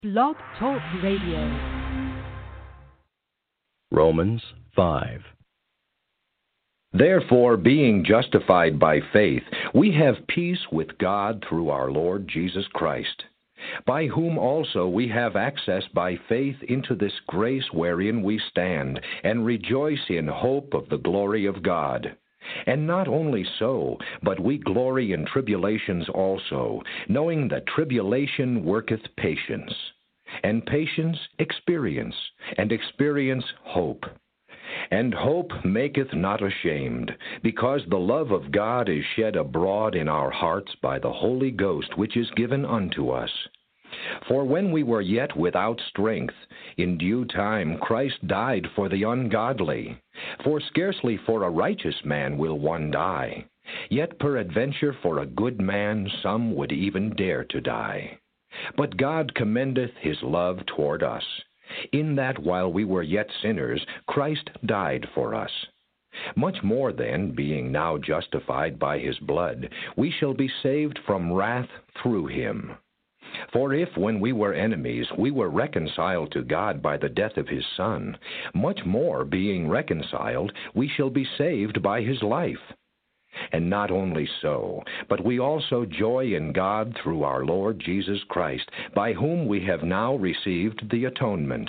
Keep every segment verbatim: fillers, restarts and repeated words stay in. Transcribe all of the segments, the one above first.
Blog Talk Radio. Romans five. Therefore, being justified by faith, we have peace with God through our Lord Jesus Christ, by whom also we have access by faith into this grace wherein we stand, and rejoice in hope of the glory of God. And not only so, but we glory in tribulations also, knowing that tribulation worketh patience, and patience experience, and experience hope. And hope maketh not ashamed, because the love of God is shed abroad in our hearts by the Holy Ghost which is given unto us. For when we were yet without strength, in due time Christ died for the ungodly. For scarcely for a righteous man will one die, yet peradventure for a good man some would even dare to die. But God commendeth his love toward us, in that while we were yet sinners, Christ died for us. Much more then, being now justified by his blood, we shall be saved from wrath through him. For if, when we were enemies, we were reconciled to God by the death of his Son, much more, being reconciled, we shall be saved by his life. And not only so, but we also joy in God through our Lord Jesus Christ, by whom we have now received the atonement.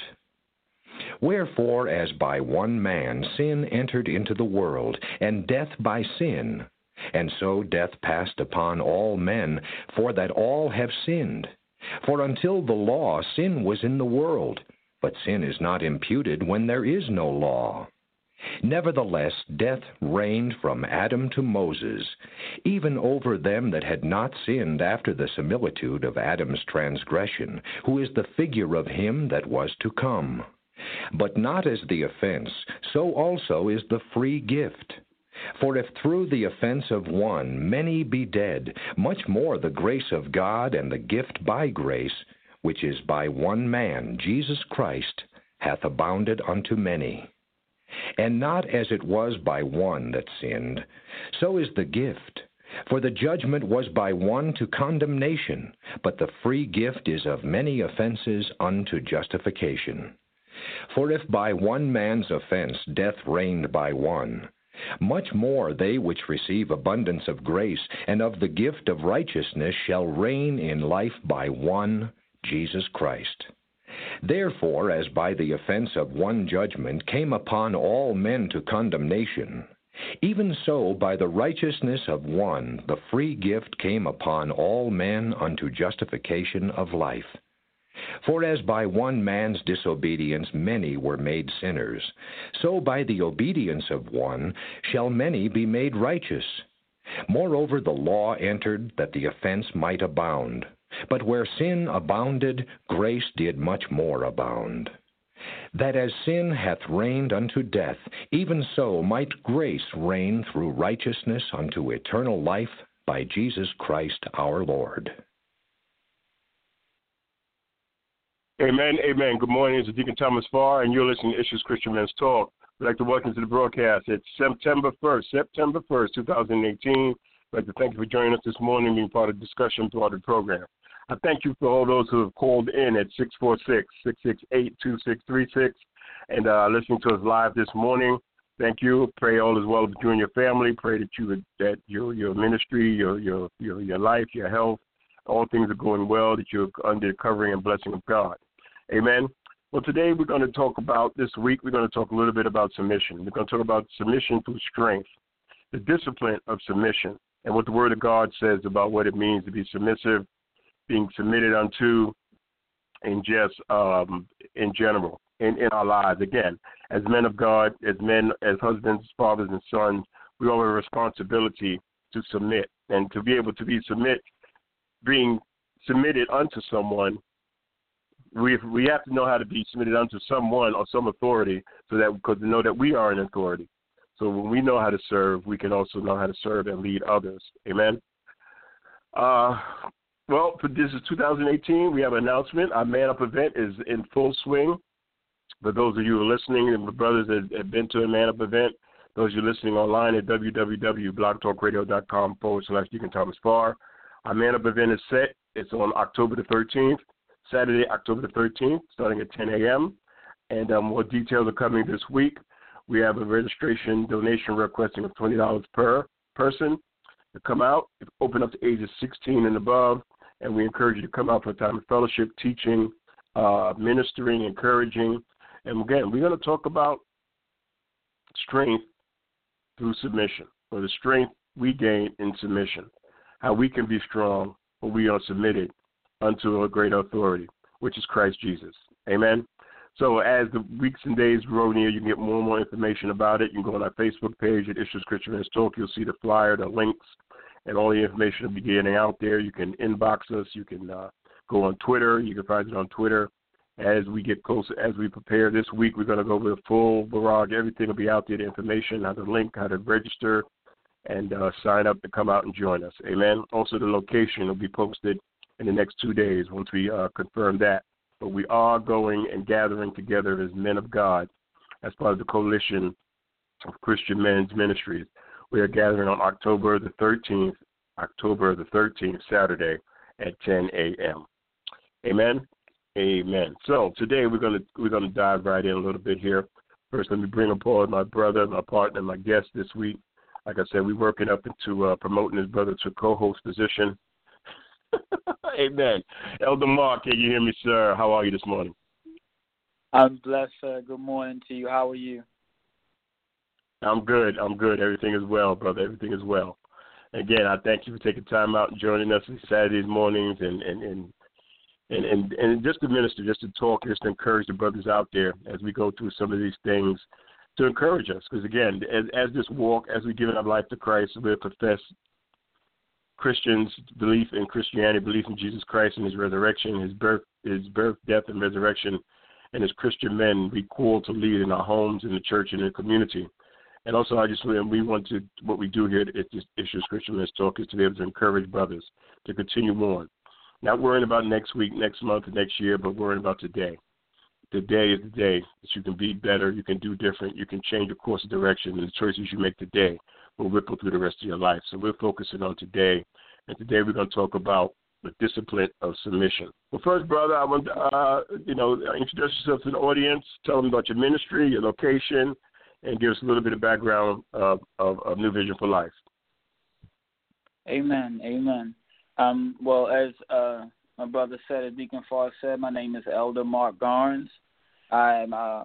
Wherefore, as by one man sin entered into the world, and death by sin, and so death passed upon all men, for that all have sinned. For until the law, sin was in the world, but sin is not imputed when there is no law. Nevertheless, death reigned from Adam to Moses, even over them that had not sinned after the similitude of Adam's transgression, who is the figure of him that was to come. But not as the offense, so also is the free gift. For if through the offense of one many be dead, much more the grace of God and the gift by grace, which is by one man, Jesus Christ, hath abounded unto many. And not as it was by one that sinned, so is the gift. For the judgment was by one to condemnation, but the free gift is of many offenses unto justification. For if by one man's offense death reigned by one, much more they which receive abundance of grace and of the gift of righteousness shall reign in life by one, Jesus Christ. Therefore, as by the offense of one judgment came upon all men to condemnation, even so by the righteousness of one the free gift came upon all men unto justification of life. For as by one man's disobedience many were made sinners, so by the obedience of one shall many be made righteous. Moreover, the law entered that the offense might abound. But where sin abounded, grace did much more abound. That as sin hath reigned unto death, even so might grace reign through righteousness unto eternal life by Jesus Christ our Lord. Amen, amen. Good morning. This is Deacon Thomas Farr, and you're listening to Issues Christian Men's Talk. I'd like to welcome you to the broadcast. It's September first, September first, twenty eighteen. I'd like to thank you for joining us this morning, being part of the discussion throughout the program. I thank you for all those who have called in at six four six, six six eight, two six three six and uh, listening to us live this morning. Thank you. Pray all is well with you and your family. Pray that you that your your ministry, your your your your life, your health, all things are going well, that you're under the covering and blessing of God. Amen. Well, today we're going to talk about, this week we're going to talk a little bit about submission. We're going to talk about submission through strength, the discipline of submission, and what the Word of God says about what it means to be submissive, being submitted unto, in just um, in general, in, in our lives. Again, as men of God, as men, as husbands, fathers, and sons, we all have a responsibility to submit, and to be able to be submit, being submitted unto someone. We we have to know how to be submitted unto someone or some authority, so that because to know that we are an authority. So when we know how to serve, we can also know how to serve and lead others. Amen. Uh, well, for this is two thousand eighteen. We have an announcement. Our Man Up event is in full swing. For those of you who are listening, and the brothers that have been to a Man Up event, those of you listening online at w w w dot blog talk radio dot com forward slash Deacon Thomas Farr. Our Man Up event is set. It's on October the thirteenth. Saturday, October the thirteenth, starting at ten a.m., and um, more details are coming this week. We have a registration donation requesting of twenty dollars per person to come out. It's open up to ages sixteen and above, and we encourage you to come out for a time of fellowship, teaching, uh, ministering, encouraging. And again, we're going to talk about strength through submission, or the strength we gain in submission, how we can be strong when we are submitted unto a greater authority, which is Christ Jesus. Amen. So as the weeks and days grow near, you can get more and more information about it. You can go on our Facebook page at Issues Christian Men's Talk. You'll see the flyer, the links, and all the information will be getting out there. You can inbox us. You can uh, go on Twitter. You can find it on Twitter. As we get closer, as we prepare this week, we're going to go over the full barrage. Everything will be out there, the information, how to link, how to register, and uh, sign up to come out and join us. Amen. Also, the location will be posted in the next two days once we uh, confirm that. But we are going and gathering together as men of God as part of the Coalition of Christian Men's Ministries. We are gathering on October the thirteenth, October the thirteenth, Saturday at ten a.m. Amen. Amen. So today we're going to we're going to dive right in a little bit here. First, let me bring aboard my brother, my partner, my guest this week. Like I said, we're working up into uh, promoting his brother to a co-host position. Amen. Elder Mark, can you hear me, sir? How are you this morning? I'm blessed, sir. Good morning to you. How are you? I'm good. I'm good. Everything is well, brother. Everything is well. Again, I thank you for taking time out and joining us on Saturdays mornings and and, and and and and just to minister, just to talk, just to encourage the brothers out there as we go through some of these things, to encourage us. Because again, as, as this walk, as we give our life to Christ, we profess Christians' belief in Christianity, belief in Jesus Christ and His resurrection, His birth, His birth, death, and resurrection, and as Christian men, we call to lead in our homes, in the church, and in the community. And also, I just we want to what we do here at Issues Christian Men's Talk is to be able to encourage brothers to continue on, not worrying about next week, next month, next year, but worrying about today. Today is the day that you can be better, you can do different, you can change your course of direction, and the choices you make today will ripple through the rest of your life. So we're focusing on today, and today we're going to talk about the discipline of submission. Well, first, brother, I want to, uh, you know, introduce yourself to the audience, tell them about your ministry, your location, and give us a little bit of background of, of, of New Vision for Life. Amen, amen. Um, well, as uh, my brother said, as Deacon Farr said, my name is Elder Mark Garnes. I'm uh,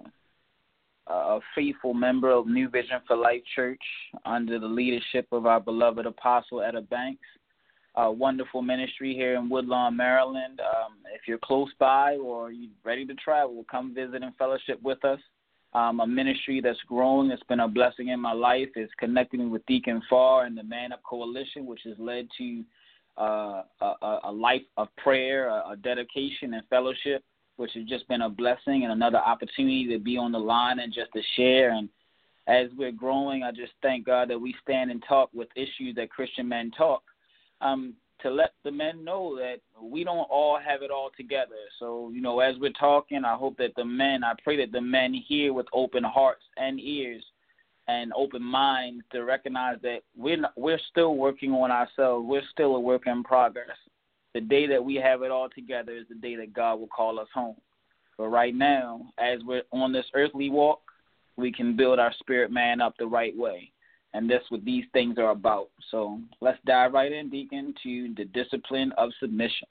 a faithful member of New Vision for Life Church under the leadership of our beloved Apostle Etta Banks. A wonderful ministry here in Woodlawn, Maryland. Um, if you're close by or you're ready to travel, come visit and fellowship with us. Um, a ministry that's growing, that's been a blessing in my life, is connecting me with Deacon Farr and the Man Up Coalition, which has led to uh, a, a life of prayer, a, a dedication and fellowship, which has just been a blessing and another opportunity to be on the line and just to share. And as we're growing, I just thank God that we stand and talk with issues that Christian men talk, um, to let the men know that we don't all have it all together. So, you know, as we're talking, I hope that the men, I pray that the men hear with open hearts and ears and open minds to recognize that we're not, we're still working on ourselves. We're still a work in progress. The day that we have it all together is the day that God will call us home. But right now, as we're on this earthly walk, we can build our spirit man up the right way. And that's what these things are about. So let's dive right in, Deacon, to the discipline of submission.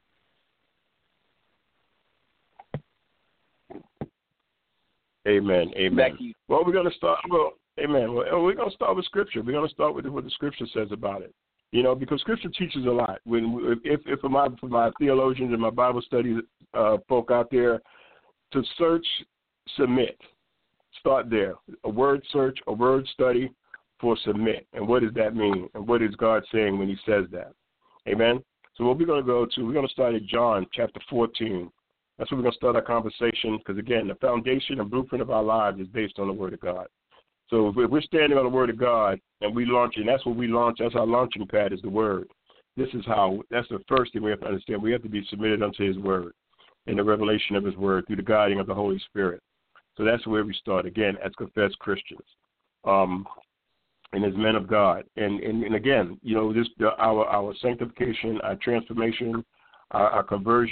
Amen. Amen. Back to you. Well, we're going to start. Well, amen. Well, we're going to start with Scripture. We're going to start with what the Scripture says about it. You know, because Scripture teaches a lot. When if, if for my for my theologians and my Bible study uh, folk out there, to search, submit. Start there. A word search, a word study for submit. And what does that mean? And what is God saying when He says that? Amen. So what we're going to go to, we're going to start at John chapter fourteen. That's where we're going to start our conversation. Because again, the foundation and blueprint of our lives is based on the Word of God. So if we're standing on the Word of God and we launch, and that's what we launch, that's our launching pad is the Word. This is how, that's the first thing we have to understand. We have to be submitted unto His Word and the revelation of His Word through the guiding of the Holy Spirit. So that's where we start, again, as confessed Christians um, and as men of God. And, and, and again, you know, this the, our, our sanctification, our transformation, our, our conversion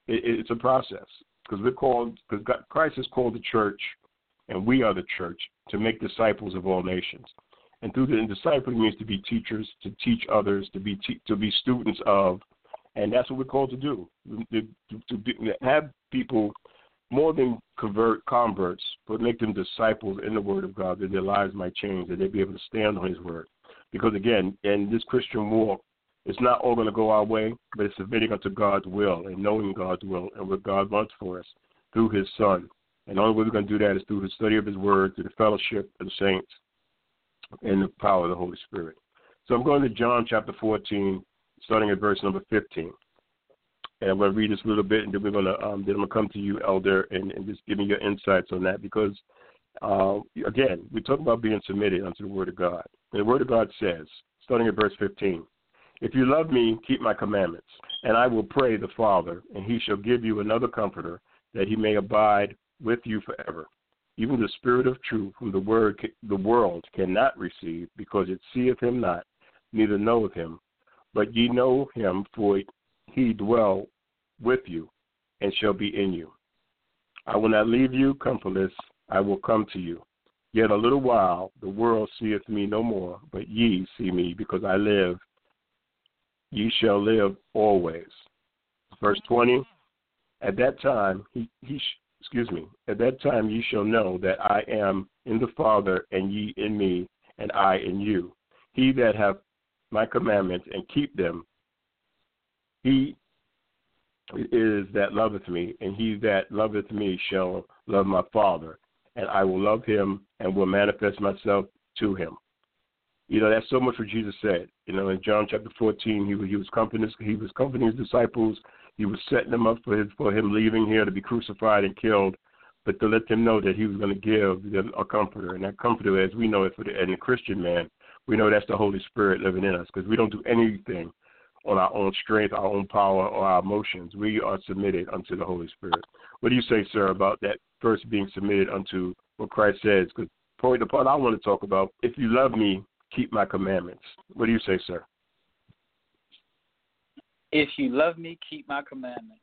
it, it's a process because we're called, because Christ has called the church, and we are the church, to make disciples of all nations. And through the and discipling means to be teachers, to teach others, to be te- to be students of, and that's what we're called to do. To, to, to be, have people more than convert converts, but make them disciples in the Word of God, that their lives might change, that they be able to stand on His Word. Because again, in this Christian walk, it's not all going to go our way, but it's submitting unto God's will and knowing God's will and what God wants for us through His Son. And the only way we're going to do that is through the study of His Word, through the fellowship of the saints, and the power of the Holy Spirit. So I'm going to John chapter fourteen, starting at verse number fifteen. And I'm going to read this a little bit, and then we're going to um, then I'm going to come to you, Elder, and, and just give me your insights on that. Because uh, again, we talk about being submitted unto the Word of God. And the Word of God says, starting at verse fifteen, "If you love me, keep my commandments, and I will pray the Father, and He shall give you another Comforter, that He may abide with you forever, even the Spirit of truth, whom the word the world cannot receive, because it seeth Him not, neither knoweth Him. But ye know Him, for He dwell with you, and shall be in you. I will not leave you comfortless, I will come to you. Yet a little while the world seeth me no more, but ye see me, because I live, ye shall live always." Verse twenty, "At that time he, he excuse me, at that time ye shall know that I am in the Father, and ye in me, and I in you. He that hath my commandments and keep them, he is that loveth me, and he that loveth me shall love my Father, and I will love him and will manifest myself to him." You know, that's so much what Jesus said. You know, in John chapter fourteen, he, he was comforting he was comforting his disciples. He was setting them up for his, for him leaving here to be crucified and killed, but to let them know that he was going to give them a comforter. And that comforter, as we know it for the, and the Christian man, we know that's the Holy Spirit living in us, because we don't do anything on our own strength, our own power, or our emotions. We are submitted unto the Holy Spirit. What do you say, sir, about that first being submitted unto what Christ says? Because the part I want to talk about, if you love me, keep my commandments. What do you say, sir? If you love me, keep my commandments.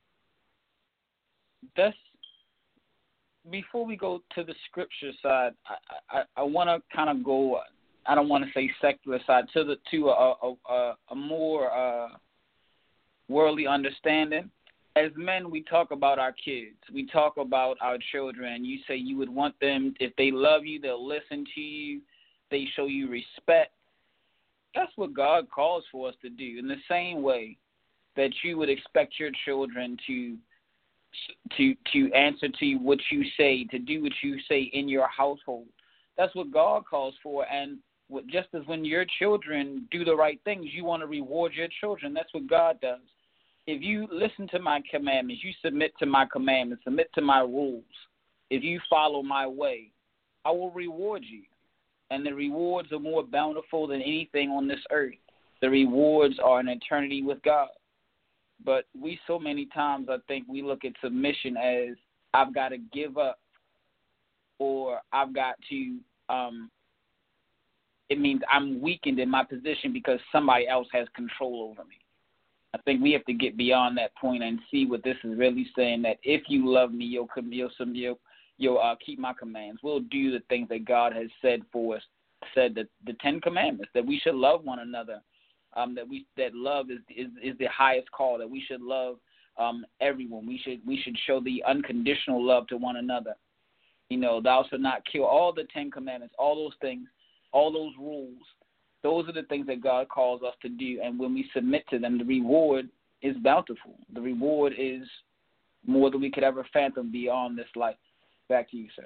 That's, before we go to the scripture side, I I, I want to kind of go, I don't want to say secular side, to the to a a, a, a more uh, worldly understanding. As men, we talk about our kids. We talk about our children. You say you would want them, if they love you, they'll listen to you. They show you respect. That's what God calls for us to do. In the same way that you would expect your children to to to answer to what you say, to do what you say in your household. That's what God calls for. And what, just as when your children do the right things, you want to reward your children. That's what God does. If you listen to my commandments, you submit to my commandments, submit to my rules, if you follow my way, I will reward you. And the rewards are more bountiful than anything on this earth. The rewards are an eternity with God. But we so many times, I think, we look at submission as I've got to give up, or I've got to, um, it means I'm weakened in my position because somebody else has control over me. I think we have to get beyond that point and see what this is really saying, that if you love me, you'll, you'll, you'll You'll uh, keep my commands. We'll do the things that God has said for us, said that the Ten Commandments, that we should love one another, um, that we that love is, is is the highest call, that we should love um, everyone. We should we should show the unconditional love to one another. You know, thou shalt not kill. All the Ten Commandments, all those things, all those rules, those are the things that God calls us to do. And when we submit to them, the reward is bountiful. The reward is more than we could ever fathom beyond this life. Back to you, sir.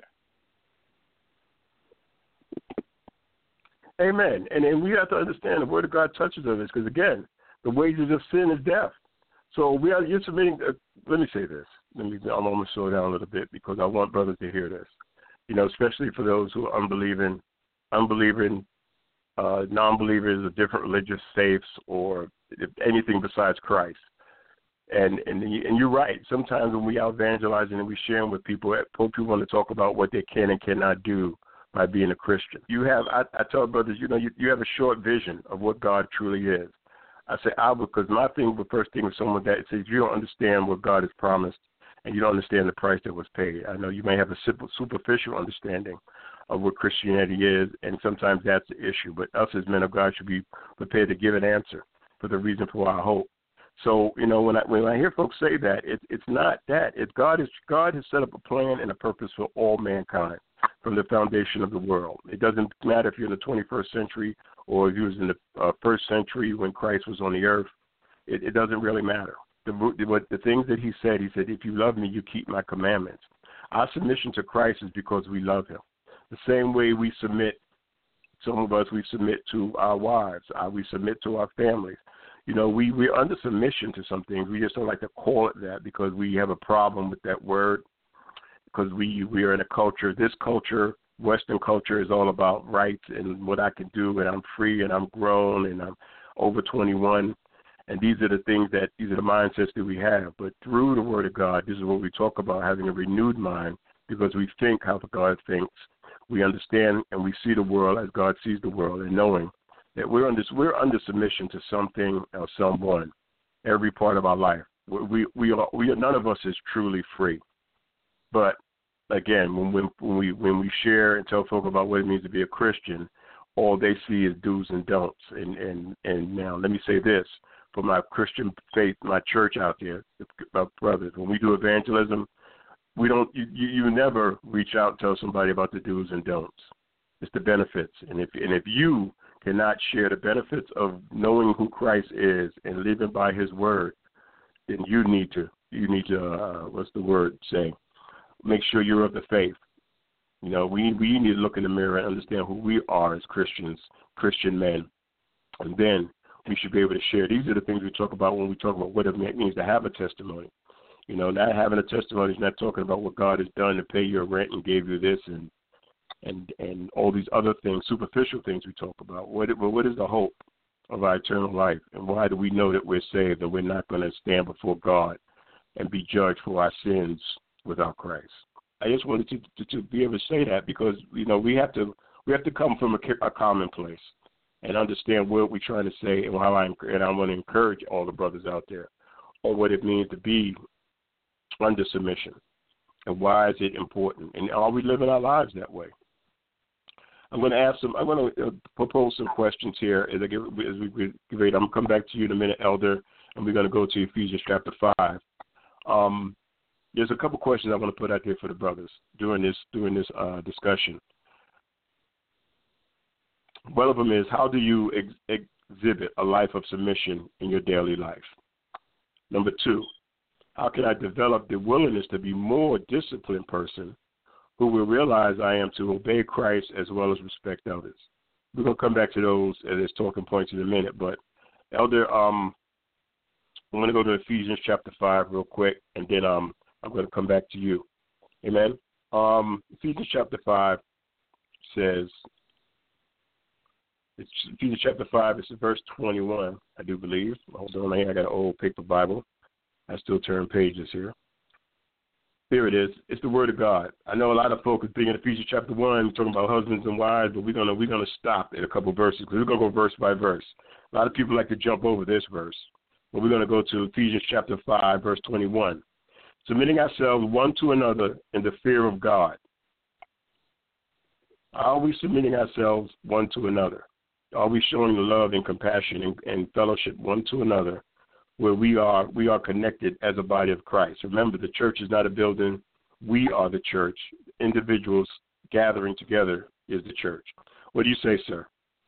Amen. And and we have to understand the Word of God touches on this, because again, the wages of sin is death. So we are you're submitting. Uh, let me say this. Let me. I'm going to slow down a little bit because I want brothers to hear this. You know, especially for those who are unbelieving, unbelieving, uh, non-believers of different religious faiths or anything besides Christ. And and and you're right. Sometimes when we out evangelizing and we sharing with people, people want to talk about what they can and cannot do by being a Christian. You have, I, I tell brothers, you know, you, you have a short vision of what God truly is. I say I because my thing, the first thing with someone that says you don't understand what God has promised and you don't understand the price that was paid. I know you may have a simple, superficial understanding of what Christianity is, and sometimes that's the issue. But us as men of God should be prepared to give an answer for the reason for our hope. So, you know, when I when I hear folks say that, it, it's not that. It's God is God has set up a plan and a purpose for all mankind from the foundation of the world. It doesn't matter if you're in the twenty-first century or if you was in the uh, first century when Christ was on the earth. It, it doesn't really matter. The, what, the things that he said, he said, if you love me, you keep my commandments. Our submission to Christ is because we love him. The same way we submit, some of us, we submit to our wives, uh, we submit to our families. You know, we, we're under submission to some things. We just don't like to call it that because we have a problem with that word, because we, we are in a culture, this culture, Western culture, is all about rights and what I can do, and I'm free and I'm grown and I'm over twenty-one. And these are the things that, these are the mindsets that we have. But through the Word of God, this is what we talk about, having a renewed mind, because we think how God thinks. We understand and we see the world as God sees the world, and knowing that we're under, we're under submission to something or someone every part of our life. We, we, are, we are, none of us is truly free. But again, when, when, when, we, when we share and tell folk about what it means to be a Christian, all they see is do's and don'ts. And, and, and now let me say this. For my Christian faith, my church out there, my brothers, when we do evangelism, we don't. You, you never reach out and tell somebody about the do's and don'ts. It's the benefits, and if and if you cannot share the benefits of knowing who Christ is and living by His word, then you need to. You need to. Uh, what's the word say? Make sure you're of the faith. You know, we we need to look in the mirror and understand who we are as Christians, Christian men, and then we should be able to share. These are the things we talk about when we talk about what it means to have a testimony. You know, not having a testimony is not talking about what God has done to pay your rent and gave you this and and and all these other things, superficial things we talk about. What well, what is the hope of our eternal life, and why do we know that we're saved, that we're not going to stand before God and be judged for our sins without Christ? I just wanted to, to, to be able to say that because, you know, we have to we have to come from a, a common place and understand what we're trying to say, and how I and I want to encourage all the brothers out there on what it means to be under submission, and why is it important, and are we living our lives that way? I'm going to ask some. I'm going to propose some questions here as I get as we get ready. I'm going to come back to you in a minute, Elder, and we're going to go to Ephesians chapter five. Um, there's a couple questions I want to put out there for the brothers during this during this uh, discussion. One of them is, how do you ex- exhibit a life of submission in your daily life? Number two, how can I develop the willingness to be more disciplined person who will realize I am to obey Christ as well as respect others? We're going to come back to those as talking points in a minute. But, Elder, um, I'm going to go to Ephesians chapter five real quick, and then um, I'm going to come back to you. Amen? Um, Ephesians chapter five says, it's Ephesians chapter five, it's verse twenty-one, I do believe. Hold on, I got an old paper Bible. I still turn pages here. Here it is. It's the Word of God. I know a lot of folks being in Ephesians chapter one talking about husbands and wives, but we're gonna we're gonna stop at a couple verses because we're gonna go verse by verse. A lot of people like to jump over this verse, but we're gonna go to Ephesians chapter five, verse twenty-one. Submitting ourselves one to another in the fear of God. Are we submitting ourselves one to another? Are we showing love and compassion and, and fellowship one to another, where we are we are connected as a body of Christ? Remember, the church is not a building. We are the church. Individuals gathering together is the church. What do you say, sir?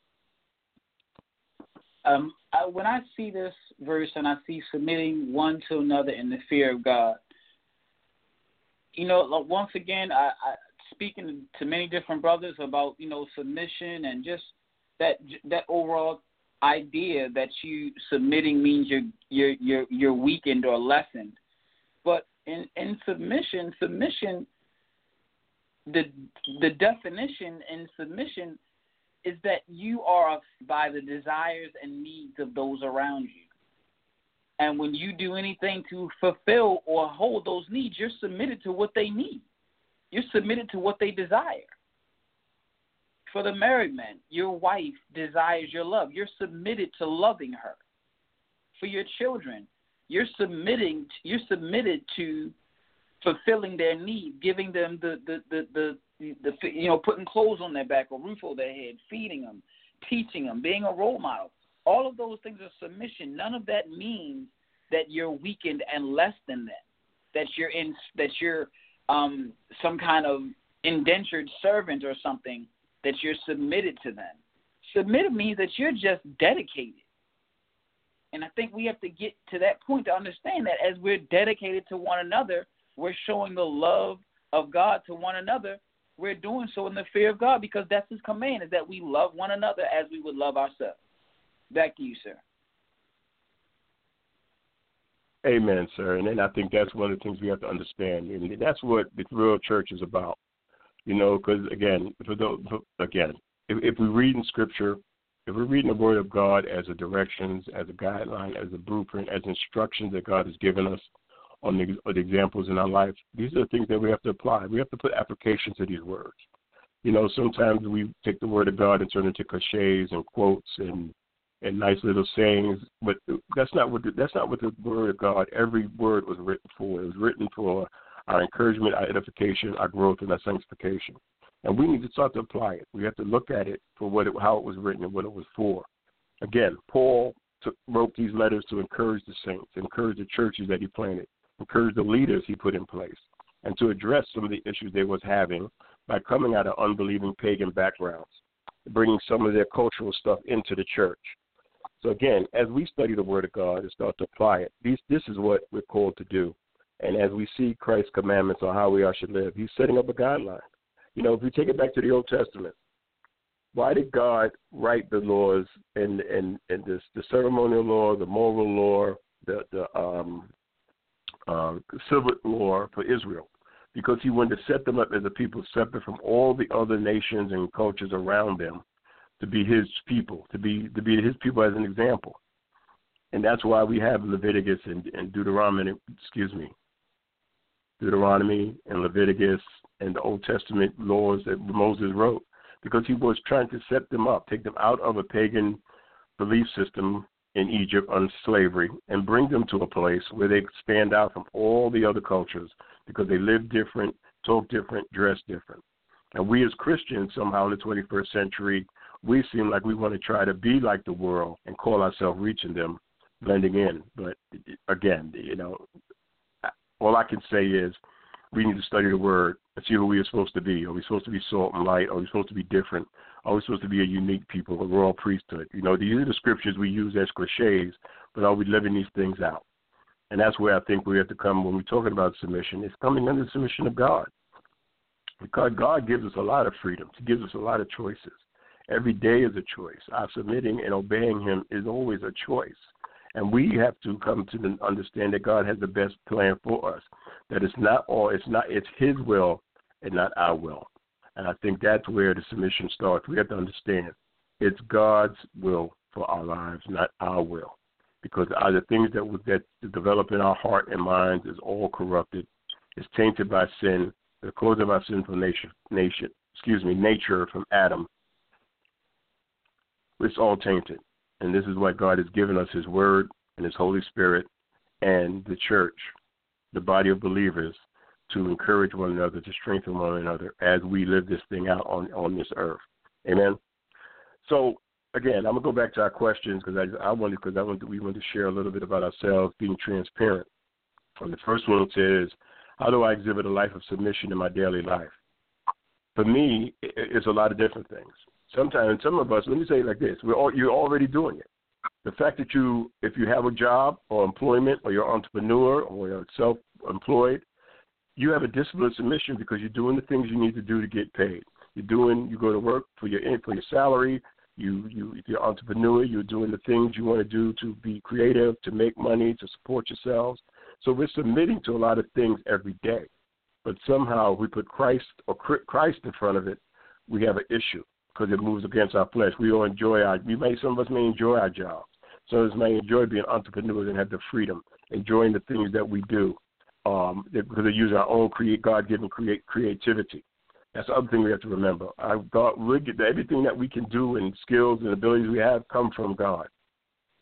Um, I, when I see this verse and I see submitting one to another in the fear of God, you know, once again, I, I speaking to many different brothers about, you know, submission and just that that overall idea that you submitting means you're you're you're, you're weakened or lessened. But in, in submission, submission, the the definition in submission is that you are by the desires and needs of those around you. And when you do anything to fulfill or hold those needs, you're submitted to what they need. You're submitted to what they desire. For the married man, your wife desires your love. You're submitted to loving her. for your children. You're submitting. You're submitted to fulfilling their needs, giving them the the the the, the, the you know putting clothes on their back, a roof over their head, feeding them, teaching them, being a role model. All of those things are submission. None of that means that you're weakened and less than them. That you're in. That you're um, some kind of indentured servant or something. That you're submitted to them. Submitted means that you're just dedicated. And I think we have to get to that point to understand that as we're dedicated to one another, we're showing the love of God to one another. We're doing so in the fear of God because that's his command, is that we love one another as we would love ourselves. Back to you, sir. Amen, sir. And then I think that's one of the things we have to understand. And that's what the real church is about. You know, because, again, for those, for, again, if, if we read in Scripture, if we're reading the Word of God as a directions, as a guideline, as a blueprint, as instructions that God has given us on the, on the examples in our life, these are the things that we have to apply. We have to put application to these words. You know, sometimes we take the Word of God and turn it into cliches and quotes and, and nice little sayings, but that's not what the, that's not what the Word of God. Every word was written for. It was written for our encouragement, our edification, our growth, and our sanctification. And we need to start to apply it. We have to look at it for what it, how it was written and what it was for. Again, Paul took, wrote these letters to encourage the saints, encourage the churches that he planted, encourage the leaders he put in place, and to address some of the issues they was having by coming out of unbelieving pagan backgrounds, bringing some of their cultural stuff into the church. So again, as we study the Word of God and start to apply it, these, this is what we're called to do. And as we see Christ's commandments on how we are should live, he's setting up a guideline. You know, if we take it back to the Old Testament, why did God write the laws and and, and this, the ceremonial law, the moral law, the, the um, uh, civil law for Israel? Because he wanted to set them up as a people separate from all the other nations and cultures around them, to be his people, to be to be his people as an example. And that's why we have Leviticus and, and Deuteronomy, excuse me, Deuteronomy and Leviticus and the Old Testament laws that Moses wrote, because he was trying to set them up, take them out of a pagan belief system in Egypt on slavery and bring them to a place where they could stand out from all the other cultures because they live different, talk different, dress different. And we as Christians, somehow in the twenty-first century, we seem like we want to try to be like the world and call ourselves reaching them, blending in. But again, you know, all I can say is we need to study the Word and see who we are supposed to be. Are we supposed to be salt and light? Are we supposed to be different? Are we supposed to be a unique people, a royal priesthood? You know, these are the scriptures we use as cliches, but are we living these things out? And that's where I think we have to come when we're talking about submission. It's coming under the submission of God. Because God gives us a lot of freedom. He gives us a lot of choices. Every day is a choice. Our submitting and obeying him is always a choice. And we have to come to the, understand that God has the best plan for us. That it's not all, it's not, it's his will and not our will. And I think that's where the submission starts. We have to understand it's God's will for our lives, not our will. Because the things that, that develop in our heart and minds is all corrupted. It's tainted by sin. The cause of our sinful nation, nation, excuse me, nature from Adam. It's all tainted. And this is why God has given us his word and his Holy Spirit and the church, the body of believers, to encourage one another, to strengthen one another as we live this thing out on, on this earth. Amen? So, again, I'm going to go back to our questions because I, I wanted, because I want to, we want to share a little bit about ourselves, being transparent. And the first one says, how do I exhibit a life of submission in my daily life? For me, it's a lot of different things. Sometimes, some of us, let me say it like this, we're all, you're already doing it. The fact that you, if you have a job or employment or you're an entrepreneur or you're self-employed, you have a disciplined submission because you're doing the things you need to do to get paid. You're doing, you go to work for your for your salary. You, you, if you're an entrepreneur, you're doing the things you want to do to be creative, to make money, to support yourselves. So we're submitting to a lot of things every day. But somehow we put Christ or Christ in front of it, we have an issue because it moves against our flesh. We all enjoy our, we may, some of us may enjoy our jobs. Some of us may enjoy being entrepreneurs and have the freedom, enjoying the things that we do um, because they use our own create, God-given create, creativity. That's the other thing we have to remember. Our God, everything that we can do and skills and abilities we have come from God.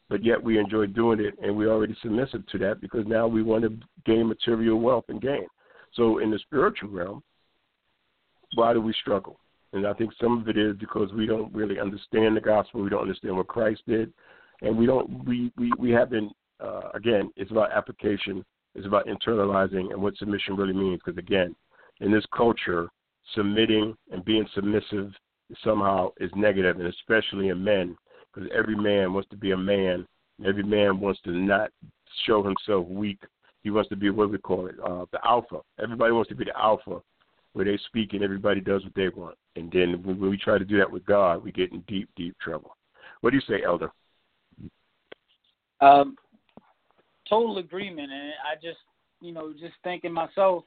but yet we enjoy doing it, and we're already submissive to that because now we want to gain material wealth and gain. So in the spiritual realm, why do we struggle? And I think some of it is because we don't really understand the gospel. We don't understand what Christ did, and we don't. We we we haven't. Uh, again, it's about application. It's about internalizing and what submission really means. Because again, in this culture, submitting and being submissive somehow is negative, and especially in men, because every man wants to be a man. Every man wants to not show himself weak. He wants to be, what do we call it, uh, the alpha. Everybody wants to be the alpha, where they speak and everybody does what they want. And then when we try to do that with God, we get in deep, deep trouble. What do you say, Elder? Um, total agreement. And I just, you know, just thinking myself,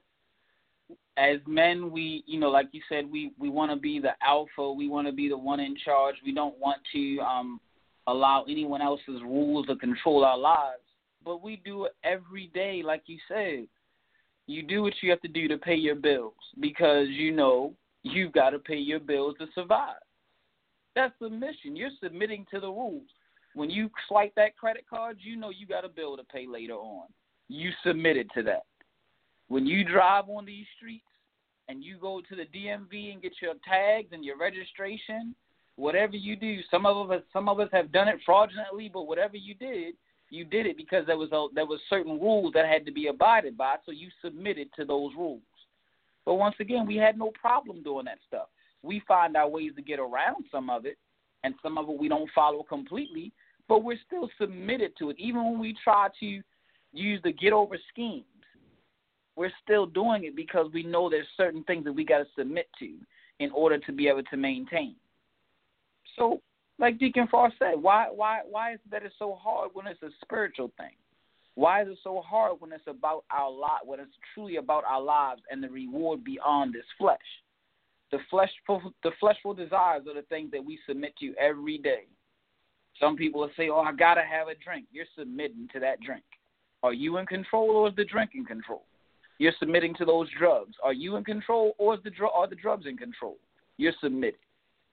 as men, we, you know, like you said, we, we want to be the alpha. We want to be the one in charge. We don't want to um, allow anyone else's rules to control our lives. But we do it every day, like you said. You do what you have to do to pay your bills because you know you've got to pay your bills to survive. That's submission. You're submitting to the rules. When you swipe that credit card, you know you got a bill to pay later on. You submitted to that. When you drive on these streets and you go to the D M V and get your tags and your registration, whatever you do, some of us some of us have done it fraudulently, but whatever you did, you did it because there was a, there was certain rules that had to be abided by, so you submitted to those rules. But once again, we had no problem doing that stuff. We find our ways to get around some of it, and some of it we don't follow completely, but we're still submitted to it. Even when we try to use the get-over schemes, we're still doing it because we know there's certain things that we got to submit to in order to be able to maintain. So, like Deacon Farr said, why why why is it that it's so hard when it's a spiritual thing? Why is it so hard when it's about our lot, when it's truly about our lives and the reward beyond this flesh? The fleshful the fleshful desires are the things that we submit to every day. Some people will say, "Oh, I gotta have a drink." You're submitting to that drink. Are you in control, or is the drink in control? You're submitting to those drugs. Are you in control, or is the dr- are the drugs in control? You're submitted.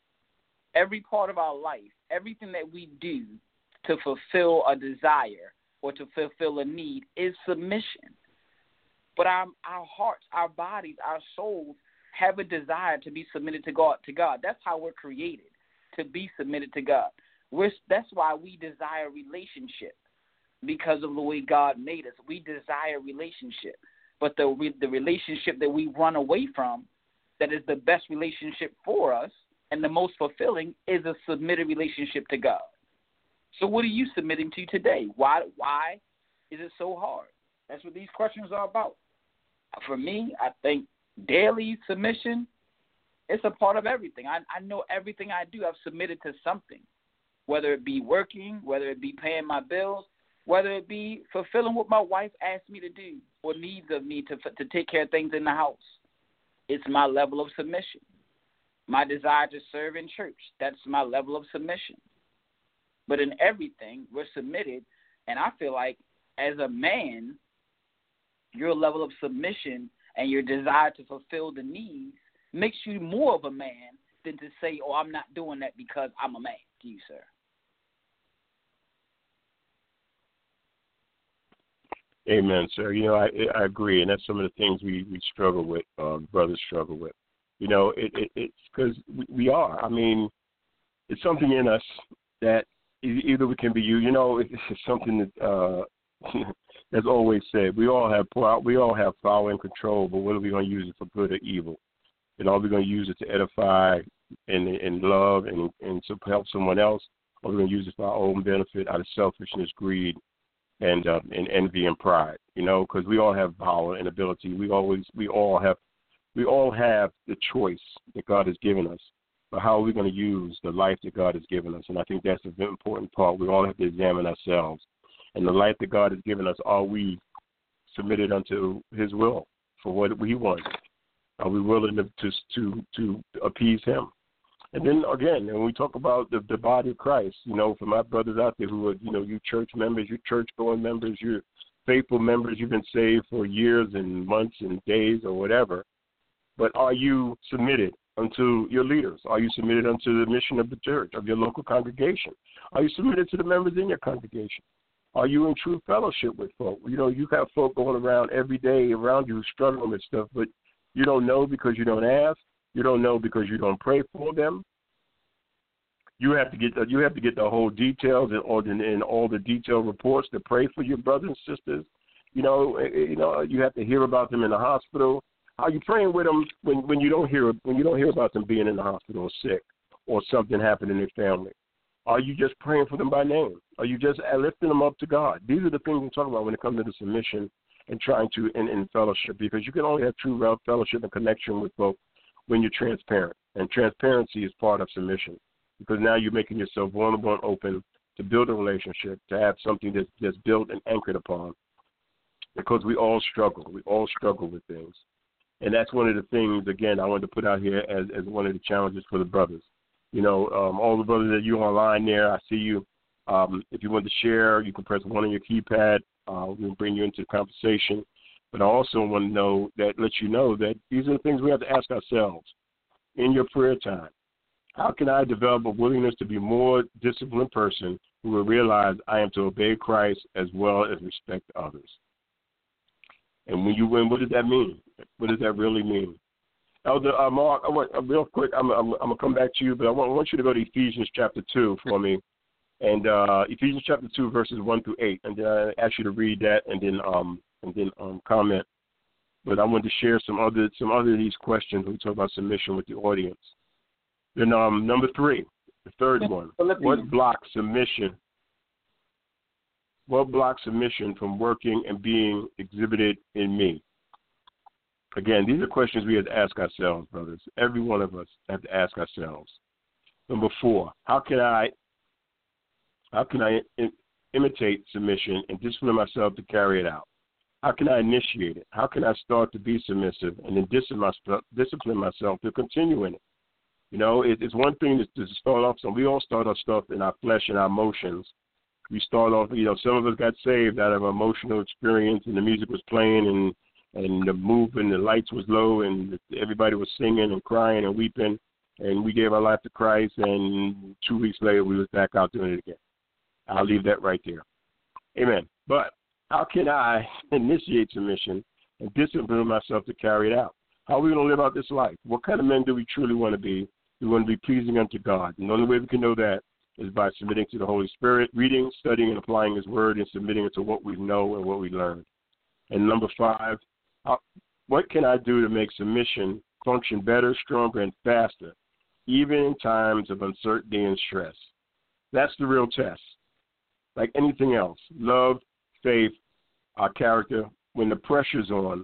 Every part of our life, everything that we do to fulfill a desire or to fulfill a need is submission. But our, our hearts, our bodies, our souls have a desire to be submitted to God. To God. That's how we're created, to be submitted to God. We're, that's why we desire relationship, because of the way God made us. We desire relationship. But the, the relationship that we run away from, that is the best relationship for us, and the most fulfilling, is a submitted relationship to God. So what are you submitting to today? Why why is it so hard? That's what these questions are about. For me, I think daily submission, it's a part of everything. I, I know everything I do, I've submitted to something, whether it be working, whether it be paying my bills, whether it be fulfilling what my wife asked me to do or needs of me to to take care of things in the house. It's my level of submission. My desire to serve in church, that's my level of submission. But in everything, we're submitted, and I feel like as a man, your level of submission and your desire to fulfill the needs makes you more of a man than to say, oh, I'm not doing that because I'm a man. To you, sir. Amen, sir. You know, I I agree, and that's some of the things we, we struggle with, uh, brothers struggle with. You know, it, it, it's because we, we are. I mean, it's something in us that either we can be you. You know, it's something that uh, that's always said. We all have we all have power and control, but what are we going to use it for, good or evil? And are we going to use it to edify and and love and and to help someone else, or are we going to use it for our own benefit out of selfishness, greed, and uh, and envy and pride? You know, because we all have power and ability. We always we all have. We all have the choice that God has given us, but how are we going to use the life that God has given us? And I think that's an important part. We all have to examine ourselves. And the life that God has given us, are we submitted unto His will for what He wants? Are we willing to to to, to appease Him? And then, again, when we talk about the, the body of Christ, you know, for my brothers out there who are, you know, you church members, you church-going members, you're faithful members, you've been saved for years and months and days or whatever, but are you submitted unto your leaders? Are you submitted unto the mission of the church, of your local congregation? Are you submitted to the members in your congregation? Are you in true fellowship with folk? You know, you have folk going around every day around you struggling with stuff, but you don't know because you don't ask. You don't know because you don't pray for them. You have to get the, you have to get the whole details and all, the, and all the detailed reports to pray for your brothers and sisters. You know, you know, you have to hear about them in the hospital. Are you praying with them when, when you don't hear when you don't hear about them being in the hospital or sick or something happened in their family? Are you just praying for them by name? Are you just lifting them up to God? These are the things we talk about when it comes to the submission and trying to in, in fellowship, because you can only have true fellowship and connection with folks when you're transparent, and transparency is part of submission, because now you're making yourself vulnerable and open to build a relationship, to have something that's, that's built and anchored upon, because we all struggle. We all struggle with things. And that's one of the things, again, I wanted to put out here as, as one of the challenges for the brothers. You know, um, all the brothers that you online there, I see you. Um, if you want to share, you can press one on your keypad. Uh, we'll bring you into the conversation. But I also want to know that, let you know that these are the things we have to ask ourselves in your prayer time. How can I develop a willingness to be a more disciplined person who will realize I am to obey Christ as well as respect others? And when you win, what does that mean? What does that really mean? Elder uh, Mark, I want, uh, real quick, I'm, I'm, I'm going to come back to you, but I want, I want you to go to Ephesians chapter two for me. And uh, Ephesians chapter two, verses one through eight. And then I ask you to read that and then um, and then um, comment. But I want to share some other some other of these questions when we talk about submission with the audience. Then um, number three, the third one. What blocks submission? What blocks submission from working and being exhibited in me? Again, these are questions we have to ask ourselves, brothers. Every one of us have to ask ourselves. Number four, how can I how can I im- imitate submission and discipline myself to carry it out? How can I initiate it? How can I start to be submissive and then discipline myself to continue in it? You know, it, it's one thing to, to start off. So we all start our stuff in our flesh and our emotions. We start off, you know, some of us got saved out of emotional experience, and the music was playing, and and the movement, the lights was low, and everybody was singing and crying and weeping, and we gave our life to Christ, and two weeks later we was back out doing it again. I'll leave that right there. Amen. But how can I initiate submission and discipline myself to carry it out? How are we going to live out this life? What kind of men do we truly want to be? We want to be pleasing unto God. And the only way we can know that is by submitting to the Holy Spirit, reading, studying, and applying His Word, and submitting it to what we know and what we learn. And number five, how, what can I do to make submission function better, stronger, and faster, even in times of uncertainty and stress? That's the real test. Like anything else, love, faith, our character, when the pressure's on,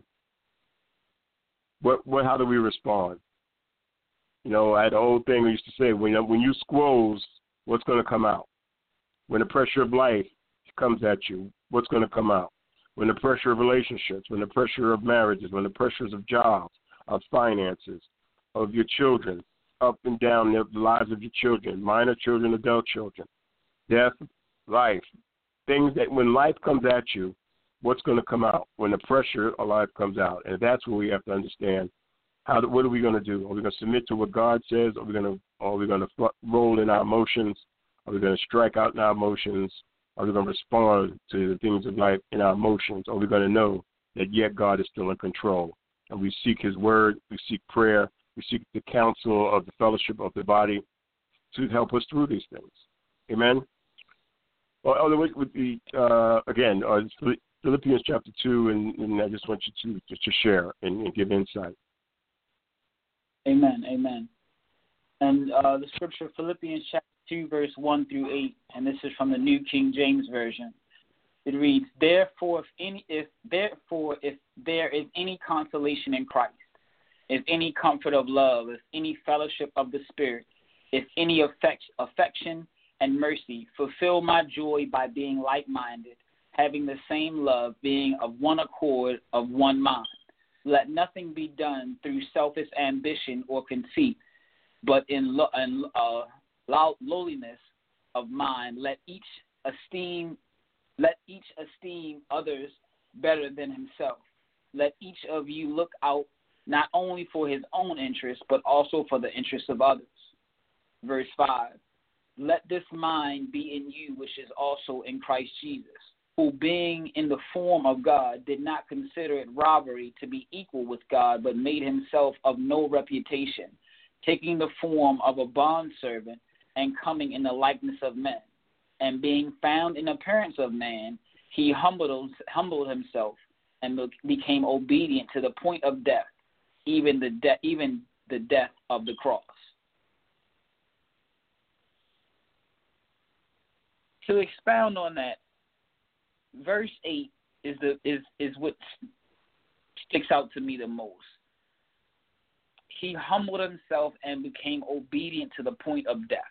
what, what, how do we respond? You know, I had an old thing we used to say, when, when you squoze, what's going to come out? When the pressure of life comes at you, what's going to come out? When the pressure of relationships, when the pressure of marriages, when the pressures of jobs, of finances, of your children, up and down the lives of your children, minor children, adult children, death, life, things that when life comes at you, what's going to come out? When the pressure of life comes out. And that's what we have to understand. How? What are we going to do? Are we going to submit to what God says? Are we going to, are we going to roll in our emotions? Are we going to strike out in our emotions? Are we going to respond to the things of life in our emotions? Are we going to know that yet God is still in control? And we seek His Word, we seek prayer, we seek the counsel of the fellowship of the body to help us through these things. Amen? Well, Elder, would be, uh, again, uh, Philippians chapter two, and, and I just want you to, to share and, and give insight. Amen, amen. And uh, the scripture, Philippians chapter two, verse one through eight, and this is from the New King James Version. It reads, Therefore, if any, if therefore, if there is any consolation in Christ, if any comfort of love, if any fellowship of the Spirit, if any affect, affection and mercy, fulfill my joy by being like-minded, having the same love, being of one accord, of one mind. Let nothing be done through selfish ambition or conceit, but in, lo- in uh, low- lowliness of mind, let each esteem, let each esteem others better than himself. Let each of you look out not only for his own interest, but also for the interests of others. Verse five, let this mind be in you, which is also in Christ Jesus, who being in the form of God did not consider it robbery to be equal with God, but made himself of no reputation, taking the form of a bondservant and coming in the likeness of men. And being found in appearance of man, he humbled, humbled himself and became obedient to the point of death, even the de- even the death of the cross. To expound on that, verse eight is the is, is what sticks out to me the most. He humbled himself and became obedient to the point of death.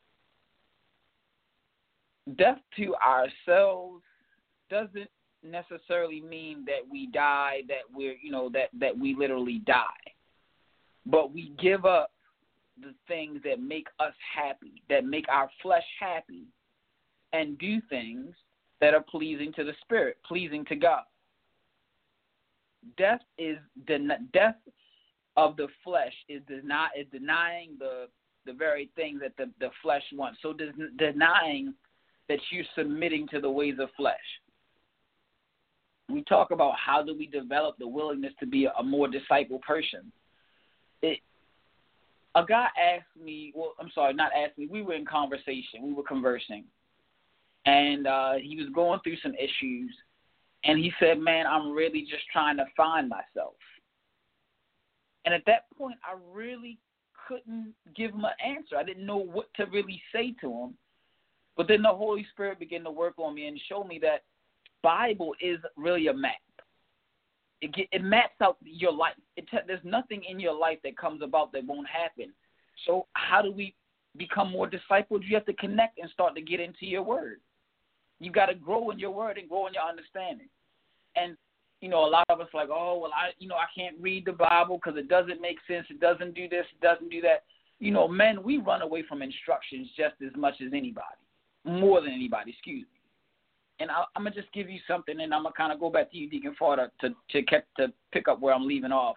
Death to ourselves doesn't necessarily mean that we die, that we're, you know, that, that we literally die. But we give up the things that make us happy, that make our flesh happy, and do things that are pleasing to the Spirit, pleasing to God. Death is den- death of the flesh is, deny- is denying the the very things that the, the flesh wants. So den- denying that you're submitting to the ways of flesh. We talk about how do we develop the willingness to be a, a more disciple person. It, a guy asked me, well, I'm sorry, not asked me, we were in conversation, we were conversing, and uh, he was going through some issues, and he said, man, I'm really just trying to find myself. And at that point, I really couldn't give him an answer. I didn't know what to really say to him. But then the Holy Spirit began to work on me and show me that Bible is really a map. It, get, it maps out your life. It te- there's nothing in your life that comes about that won't happen. So how do we become more disciples? You have to connect and start to get into your word. You got to grow in your word and grow in your understanding. And, you know, a lot of us are like, oh, well, I, you know, I can't read the Bible because it doesn't make sense. It doesn't do this. It doesn't do that. You know, men, we run away from instructions just as much as anybody. More than anybody, excuse me. And I, I'm going to just give you something, and I'm going to kind of go back to you, Deacon Farter, to, to, to, to pick up where I'm leaving off.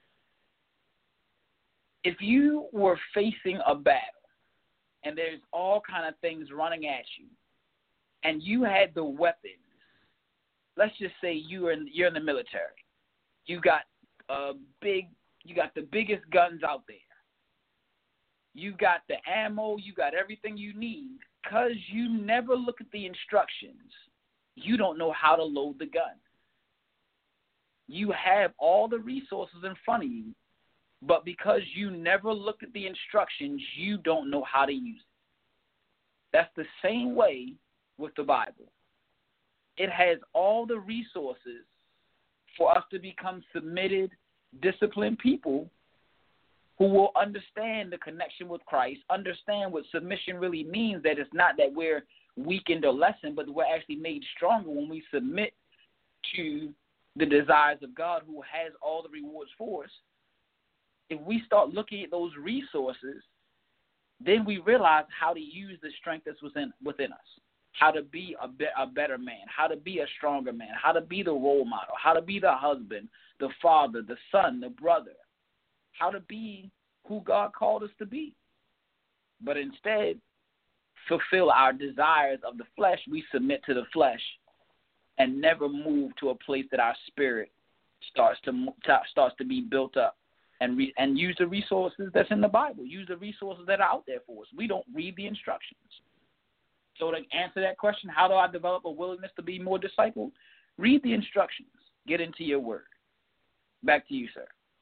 If you were facing a battle, and there's all kind of things running at you, and you had the weapons, let's just say you are in, you're in the military. You got a big, you got the biggest guns out there. You got the ammo, you got everything you need. Because you never look at the instructions, you don't know how to load the gun. You have all the resources in front of you, but because you never look at the instructions, you don't know how to use it. That's the same way with the Bible. It has all the resources for us to become submitted, disciplined people who will understand the connection with Christ, understand what submission really means, that it's not that we're weakened or lessened, but we're actually made stronger when we submit to the desires of God who has all the rewards for us. If we start looking at those resources, then we realize how to use the strength that's within, within us, how to be a, be, a better man, how to be a stronger man, how to be the role model, how to be the husband, the father, the son, the brother, how to be who God called us to be. But instead, fulfill our desires of the flesh, we submit to the flesh and never move to a place that our spirit starts to starts to be built up and re, and use the resources that's in the Bible, use the resources that are out there for us. We don't read the instructions. So to answer that question, how do I develop a willingness to be more discipled? Read the instructions. Get into your word. Back to you, sir.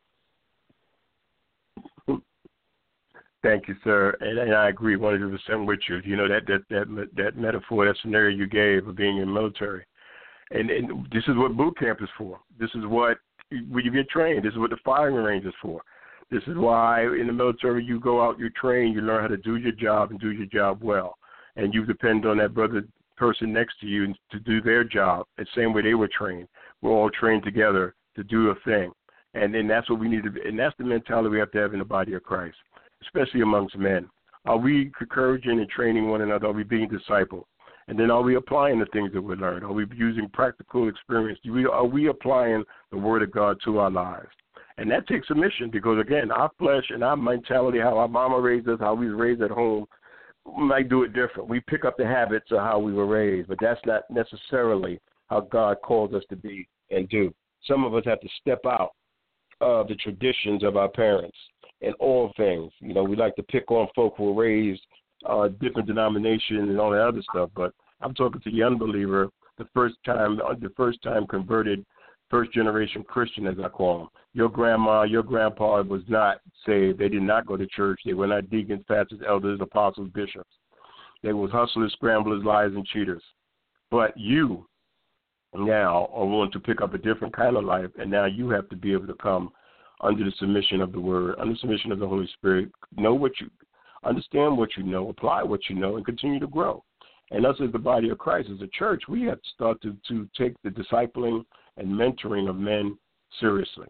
Thank you, sir. And, and I agree one hundred percent with you. You know, that, that, that, that metaphor, that scenario you gave of being in the military. And, and this is what boot camp is for. This is what, when you get trained, this is what the firing range is for. This is why in the military you go out, you train, you learn how to do your job and do your job well. And you depend on that brother person next to you to do their job the same way they were trained. We're all trained together to do a thing. And then that's what we need to be. And that's the mentality we have to have in the body of Christ, especially amongst men. Are we encouraging and training one another? Are we being discipled? And then are we applying the things that we learned? Are we using practical experience? Do we, are we applying the Word of God to our lives? And that takes submission because, again, our flesh and our mentality, how our mama raised us, how we were raised at home, we might do it different. We pick up the habits of how we were raised, but that's not necessarily how God calls us to be and do. Some of us have to step out of the traditions of our parents in all things. You know, we like to pick on folk who were raised uh, different denominations and all that other stuff, but I'm talking to the unbeliever, the first time, the first time converted, first generation Christian, as I call them. Your grandma, your grandpa was not saved. They did not go to church. They were not deacons, pastors, elders, apostles, bishops. They was hustlers, scramblers, liars, and cheaters. But you now are willing to pick up a different kind of life, and now you have to be able to come under the submission of the Word, under the submission of the Holy Spirit, know what you, understand what you know, apply what you know, and continue to grow. And us as the body of Christ, as a church, we have to start to, to take the discipling and mentoring of men seriously.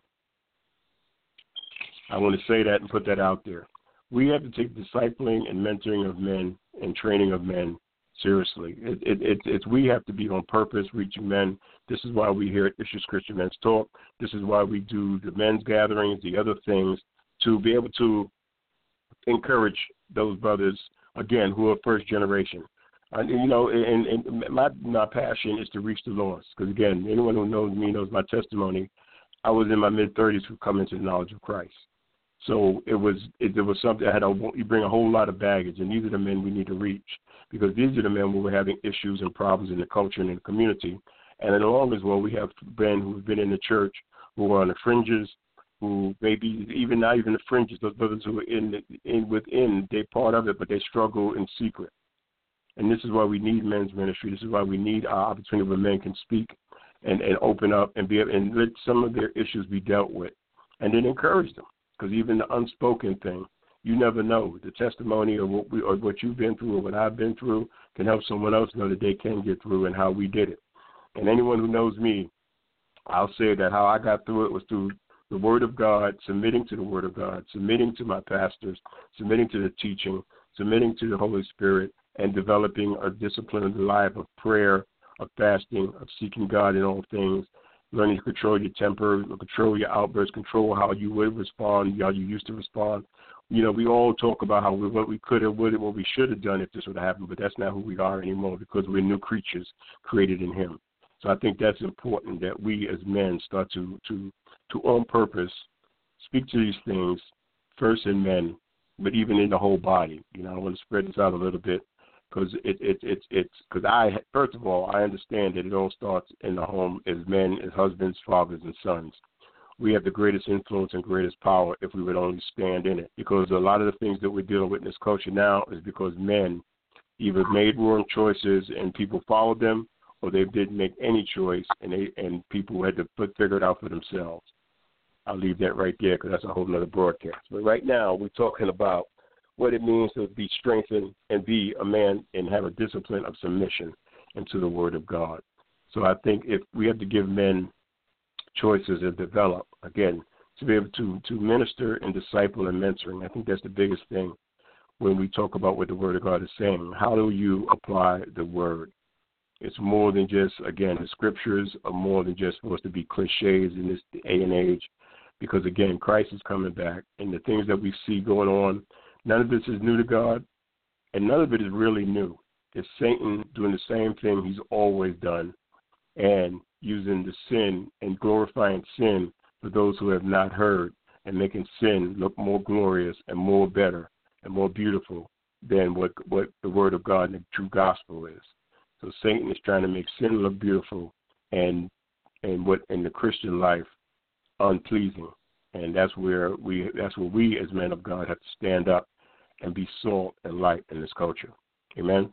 I want to say that and put that out there. We have to take discipling and mentoring of men and training of men seriously. It, it, it, it's we have to be on purpose, reaching men. This is why we here at Issues Christian Men's Talk. This is why we do the men's gatherings, the other things, to be able to encourage those brothers, again, who are first generation. And, you know, and, and my, my passion is to reach the lost. Because, again, anyone who knows me knows my testimony. I was in my mid-thirties who come into the knowledge of Christ. So it was it, it was something I had to you bring a whole lot of baggage, and these are the men we need to reach, because these are the men who were having issues and problems in the culture and in the community. And along as well, we have men who've been in the church who are on the fringes, who maybe even not even the fringes, those brothers who are in, the, in within, they're part of it, but they struggle in secret. And this is why we need men's ministry. This is why we need our opportunity where men can speak and, and open up and be and let some of their issues be dealt with, and then encourage them. Because even the unspoken thing, you never know. The testimony of what we or what you've been through or what I've been through can help someone else know that they can get through and how we did it. And anyone who knows me, I'll say that how I got through it was through the Word of God, submitting to the Word of God, submitting to my pastors, submitting to the teaching, submitting to the Holy Spirit, and developing a discipline of the life of prayer, of fasting, of seeking God in all things, learning to control your temper, control your outbursts, control how you would respond, how you used to respond. You know, we all talk about how we, what we could have, would have, what we should have done if this would have happened, but that's not who we are anymore because we're new creatures created in Him. So I think that's important that we as men start to, to, to on purpose, speak to these things, first in men, but even in the whole body. You know, I want to spread this out a little bit. Because it, it, it, it's because I first of all I understand that it all starts in the home as men, as husbands, fathers, and sons. We have the greatest influence and greatest power if we would only stand in it. Because a lot of the things that we're dealing with in this culture now is because men either made wrong choices and people followed them, or they didn't make any choice and they and people had to put, figure it out for themselves. I'll leave that right there because that's a whole other broadcast. But right now we're talking about what it means to be strengthened and be a man and have a discipline of submission into the Word of God. So I think if we have to give men choices and develop, again, to be able to, to minister and disciple and mentoring, I think that's the biggest thing when we talk about what the Word of God is saying. How do you apply the Word? It's more than just, again, the Scriptures are more than just supposed to be cliches in this day and age because, again, Christ is coming back, and the things that we see going on, none of this is new to God, and none of it is really new. It's Satan doing the same thing he's always done and using the sin and glorifying sin for those who have not heard and making sin look more glorious and more better and more beautiful than what, what the Word of God and the true gospel is. So Satan is trying to make sin look beautiful and and what in the Christian life unpleasing. And that's where we that's where we as men of God have to stand up and be salt and light in this culture. Amen?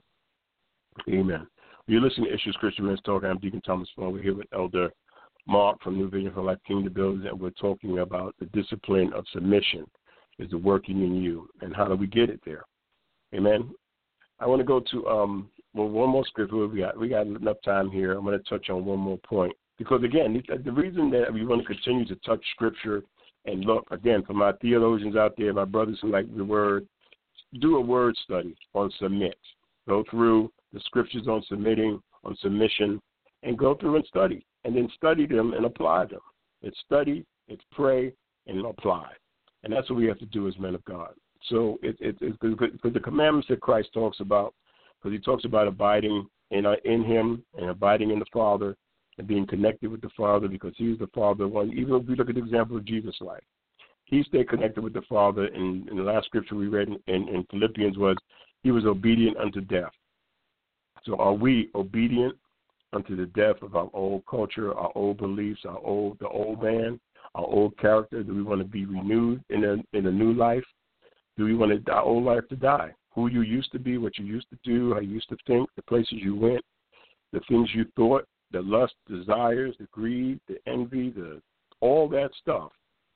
Amen. You're listening to Issues Christian Men's Talk. I'm Deacon Thomas Ford. We're here with Elder Mark from New Vision for Life Kingdom Builders, and we're talking about the discipline of submission is the working in you, and how do we get it there? Amen? I want to go to um, well, one more scripture. We got, we got enough time here. I'm going to touch on one more point. Because, again, the reason that we want to continue to touch Scripture and look, again, for my theologians out there, my brothers who like the Word, do a word study on submit. Go through the Scriptures on submitting, on submission, and go through and study. And then study them and apply them. It's study, it's pray, and apply. And that's what we have to do as men of God. So it, it, it's because the commandments that Christ talks about, because he talks about abiding in, uh, in him and abiding in the Father and being connected with the Father, because he's the Father one. Even if we look at the example of Jesus' life, he stayed connected with the Father. And in the last scripture we read in, in, in Philippians was he was obedient unto death. So are we obedient unto the death of our old culture, our old beliefs, our old the old man, our old character? Do we want to be renewed in a in a new life? Do we want our old life to die? Who you used to be, what you used to do, how you used to think, the places you went, the things you thought, the lust, desires, the greed, the envy, the all that stuff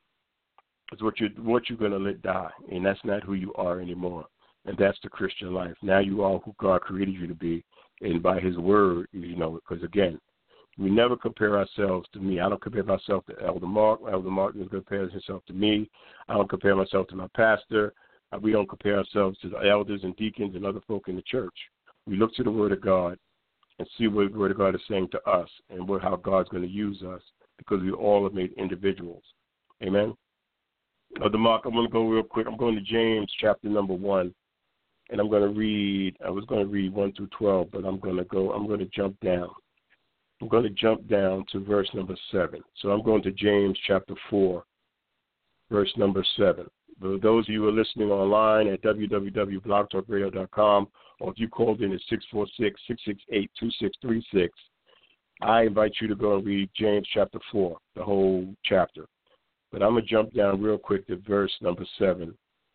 is what you're what you're going to let die, and that's not who you are anymore. And that's the Christian life. Now you are who God created you to be, and by His Word, you know. Because again, we never compare ourselves to me. I don't compare myself to Elder Mark. Elder Mark doesn't compare himself to me. I don't compare myself to my pastor. We don't compare ourselves to the elders and deacons and other folk in the church. We look to the Word of God and see what the Word of God is saying to us and what, how God's going to use us, because we all are made individuals. Amen. Elder Mark, I'm going to go real quick. I'm going to James chapter number one, and I'm going to read. I was going to read one through twelve, but I'm going to go. I'm going to jump down. I'm going to jump down to verse number seven. So I'm going to James chapter four, verse number seven. For those of you who are listening online at w w w dot blog talk radio dot com, or if you called in at six four six, six six eight, two six three six, I invite you to go and read James chapter four, the whole chapter. But I'm going to jump down real quick to verse number seven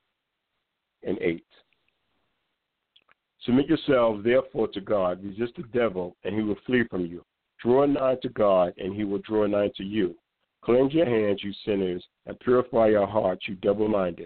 and eight. Submit yourselves, therefore, to God. Resist the devil, and he will flee from you. Draw nigh to God, and he will draw nigh to you. Cleanse your hands, you sinners, and purify your hearts, you double-minded.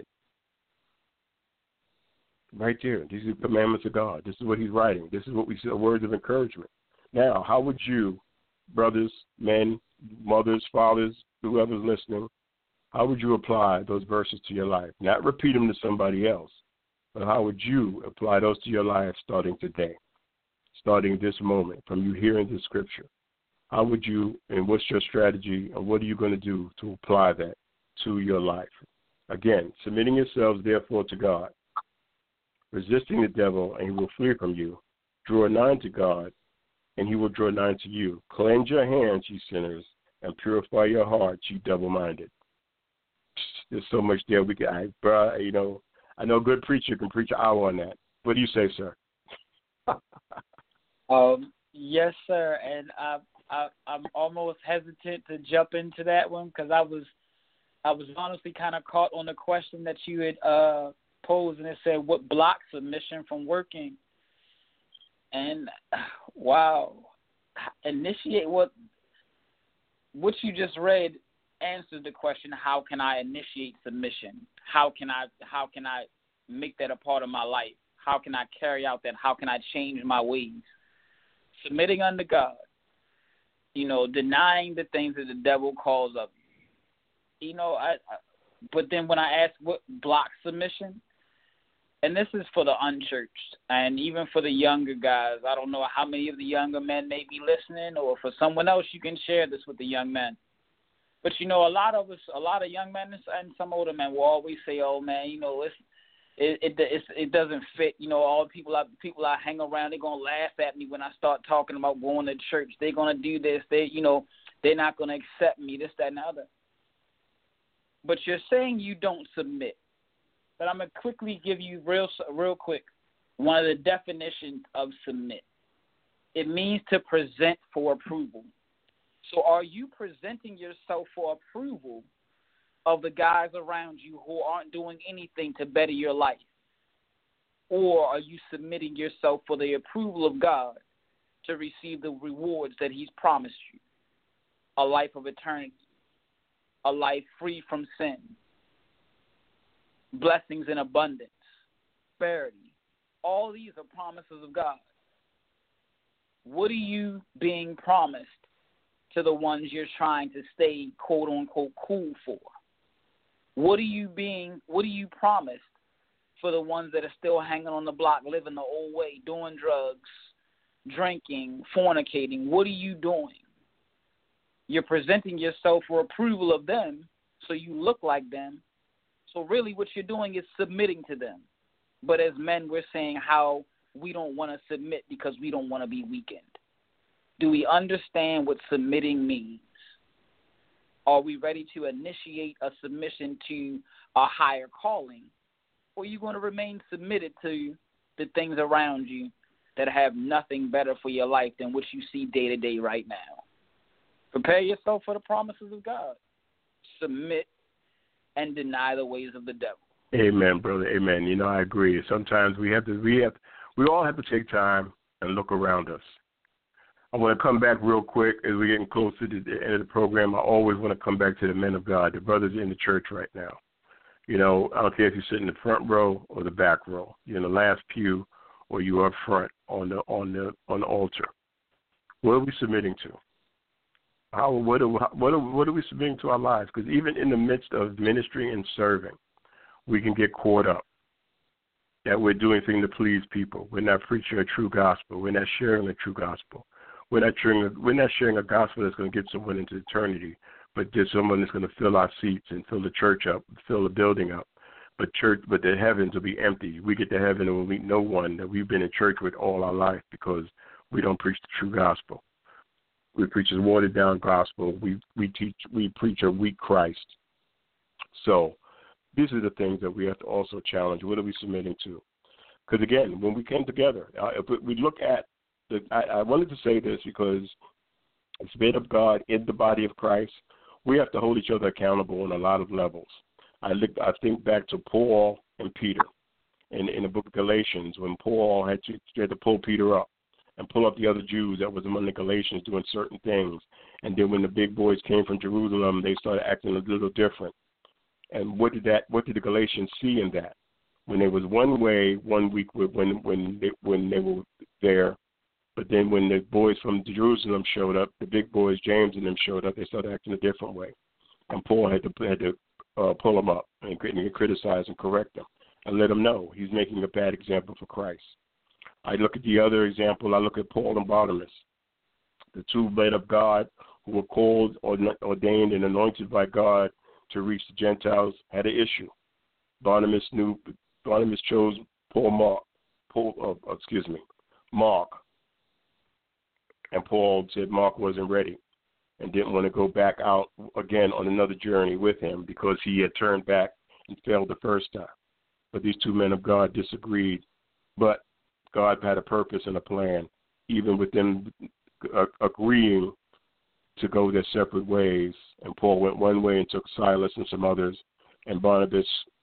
Right there. These are the commandments of God. This is what he's writing. This is what we say, words of encouragement. Now, how would you, brothers, men, mothers, fathers, whoever's listening, how would you apply those verses to your life? Not repeat them to somebody else, but how would you apply those to your life starting today, starting this moment, from you hearing this scripture? How would you, and what's your strategy, and what are you going to do to apply that to your life? Again, submitting yourselves, therefore, to God, resisting the devil, and he will flee from you. Draw nigh to God, and he will draw nigh to you. Cleanse your hands, you sinners, and purify your hearts, you double-minded. There's so much there we can, I, bro, you know, I know a good preacher can preach an hour on that. What do you say, sir? um, yes, sir, and I, I, I'm almost hesitant to jump into that one because I was, I was honestly kind of caught on the question that you had uh, posed, and it said, "What blocks submission from working?" And wow, initiate what what you just read answered the question, how can I initiate submission? How can I how can I make that a part of my life? How can I carry out that? How can I change my ways? Submitting unto God. You know, denying the things that the devil calls of you. You know, I, I but then when I ask what blocks submission, and this is for the unchurched and even for the younger guys, I don't know how many of the younger men may be listening, or for someone else you can share this with the young men. But, you know, a lot of us, a lot of young men and some older men will always say, oh, man, you know, it's, it it it's, it doesn't fit. You know, all the people I, people I hang around, they're going to laugh at me when I start talking about going to church. They're going to do this. They, you know, they're not going to accept me, this, that, and the other. But you're saying you don't submit. But I'm going to quickly give you real, real quick one of the definitions of submit. It means to present for approval. So are you presenting yourself for approval of the guys around you who aren't doing anything to better your life? Or are you submitting yourself for the approval of God to receive the rewards that he's promised you? A life of eternity, a life free from sin, blessings in abundance, prosperity. All these are promises of God. What are you being promised to the ones you're trying to stay quote unquote cool for? What are you being what are you promised for the ones that are still hanging on the block, living the old way, doing drugs, drinking, fornicating? What are you doing? You're presenting yourself for approval of them so you look like them. So really what you're doing is submitting to them. But as men, we're saying how we don't want to submit because we don't want to be weakened. Do we understand what submitting means? Are we ready to initiate a submission to a higher calling? Or are you going to remain submitted to the things around you that have nothing better for your life than what you see day to day right now? Prepare yourself for the promises of God. Submit and deny the ways of the devil. Amen, brother. Amen. You know, I agree. Sometimes we have to, we have, we all have to take time and look around us. I want to come back real quick as we're getting closer to the end of the program. I always want to come back to the men of God, the brothers in the church right now. You know, I don't care if you sit in the front row or the back row. You're in the last pew or you are up front on the on the on the altar. What are we submitting to? How what are what are, what are we submitting to our lives? Because even in the midst of ministry and serving, we can get caught up that we're doing things to please people. We're not preaching a true gospel. We're not sharing a true gospel. We're not sharing a, we're not sharing a gospel that's going to get someone into eternity, but just someone that's going to fill our seats and fill the church up, fill the building up. But church, but the heavens will be empty. We get to heaven and we'll meet no one that we've been in church with all our life because we don't preach the true gospel. We preach a watered down gospel. We we teach we preach a weak Christ. So these are the things that we have to also challenge. What are we submitting to? Because again, when we came together, uh, if we look at the, I, I wanted to say this because as men of God in the body of Christ, we have to hold each other accountable on a lot of levels. I look, I think back to Paul and Peter in, in the book of Galatians when Paul had to, had to pull Peter up and pull up the other Jews that was among the Galatians doing certain things. And then when the big boys came from Jerusalem, they started acting a little different. And what did that? What did the Galatians see in that? When there was one way, one week when when they, when they were there, but then when the boys from Jerusalem showed up, the big boys, James and them showed up, they started acting a different way. And Paul had to had to uh, pull them up and, and criticize and correct them and let them know he's making a bad example for Christ. I look at the other example. I look at Paul and Barnabas, the two men of God who were called, or ordained, and anointed by God to reach the Gentiles, had an issue. Barnabas knew. Barnabas chose Paul Mark. Paul, uh, excuse me, Mark. And Paul said Mark wasn't ready and didn't want to go back out again on another journey with him because he had turned back and failed the first time. But these two men of God disagreed. But God had a purpose and a plan, even with them uh, agreeing to go their separate ways. And Paul went one way and took Silas and some others, and Barnabas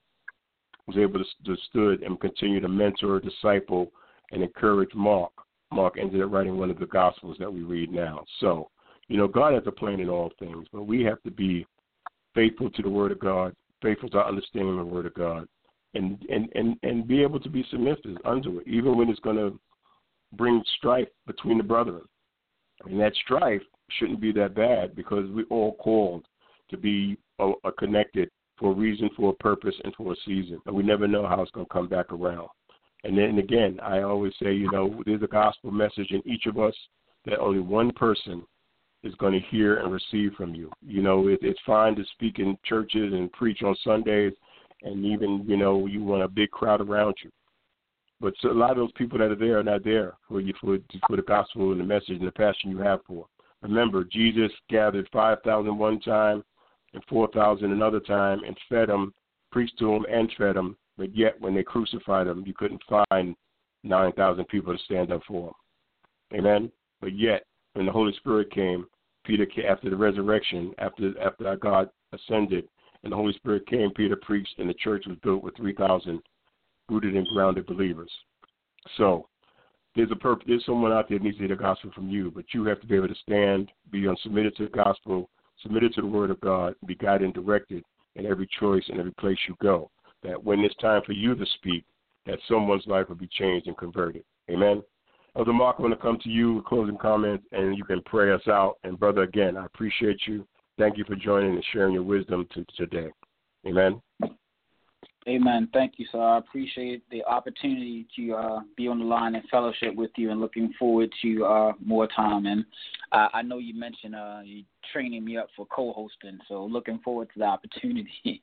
was able to, to stood and continue to mentor, disciple, and encourage Mark. Mark ended up writing one of the Gospels that we read now. So, you know, God has a plan in all things, but we have to be faithful to the Word of God, faithful to understanding the Word of God, and, and, and, and be able to be submissive unto it, even when it's going to bring strife between the brethren. And that strife shouldn't be that bad because we're all called to be uh, connected for a reason, for a purpose, and for a season. And we never know how it's going to come back around. And then again, I always say, you know, there's a gospel message in each of us that only one person is going to hear and receive from you. You know, it, it's fine to speak in churches and preach on Sundays, and even, you know, you want a big crowd around you. But so a lot of those people that are there are not there for you for, for the gospel and the message and the passion you have for. Remember, Jesus gathered five thousand one time and four thousand another time and fed them, preached to them and fed them. But yet, when they crucified him, you couldn't find nine thousand people to stand up for him. Amen? But yet, when the Holy Spirit came, Peter, after the resurrection, after after our God ascended, and the Holy Spirit came, Peter preached, and the church was built with three thousand rooted and grounded believers. So, there's a purpose. There's someone out there that needs to hear the gospel from you, but you have to be able to stand, be submitted to the gospel, submitted to the Word of God, be guided and directed in every choice and every place you go. That when it's time for you to speak, that someone's life will be changed and converted. Amen. Elder Mark, I want to come to you with closing comments, and you can pray us out. And, brother, again, I appreciate you. Thank you for joining and sharing your wisdom to, today. Amen. Amen. Thank you, sir. I appreciate the opportunity to uh, be on the line and fellowship with you, and looking forward to uh, more time. And uh, I know you mentioned uh, you training me up for co-hosting, so looking forward to the opportunity.